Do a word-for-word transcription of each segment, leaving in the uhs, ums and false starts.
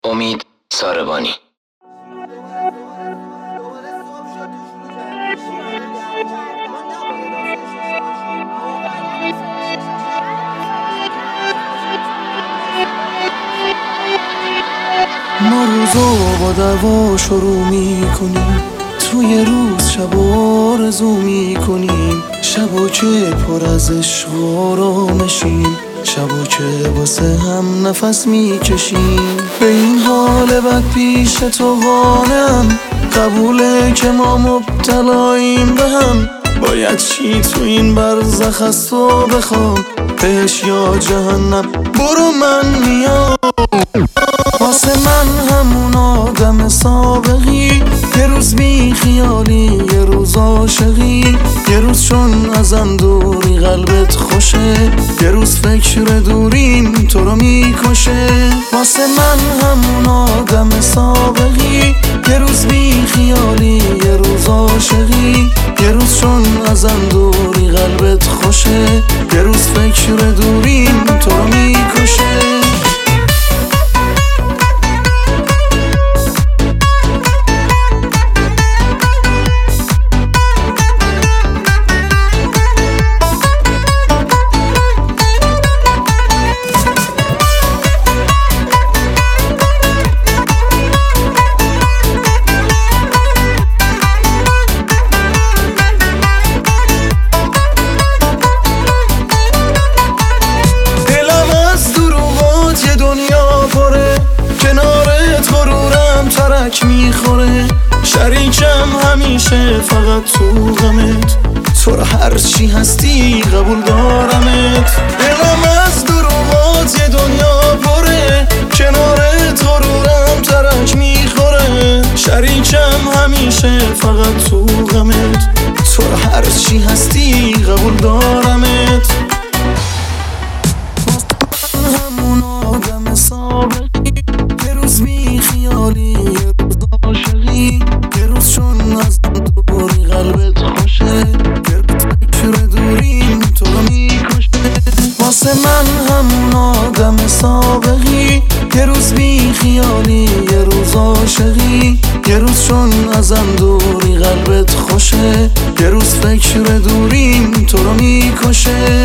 امید ساربانی. ما روزو با دعوا شروع میکنیم، توی روز شب آرزو میکنیم، شبا که پر از عشق و آرامشیم، شبا که واسه هم نفس میکشیم. به این حال بد پیش تو قانم، قبوله که ما مبتلاییم به هم. باید چی تو این برزخ از تو بخوام، بهش یا جهنم؟ برو من میام. واسه من همون آدم سابقی، یه روز بی خیالی یه روز عاشقی، یه روز چون ازم دوری قلبت خوشه، یه روز فکر دوریم تو رو میکشه. واسه من همون آدم سابقی، یه روز بی خیالی یه روز عاشقی، یه روز چون ازم دوری قلبت خوشه، یه روز فکر دوریم تو رو میکشه. ترک میخوره شریکم همیشه فقط تو غمت، تو رو هر چی هستی قبول دارمت. دلم از دروغات یه دنیا پره، کنارت غرورم ترک میخوره شریکم همیشه فقط تو غمت، تو رو هر چی هستی قبول دارمت. همون آدم سابقی، یه روز بی خیالی یه روز عاشقی، یه روز چون از دوری قلبت خوشه، یه روز فکر دوریم تو رو میکشه. واسه من همون آدم سابقی، یه روز بی خیالی یه روز عاشقی، یه روز چون ازم دوری قلبت خوشه، یه روز فکر دوریم تو رو میکشه.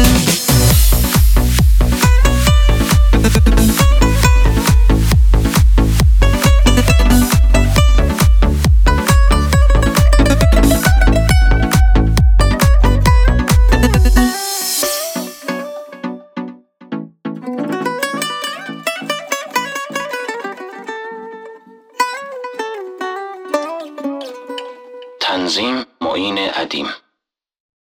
تنظیم معین ادیم.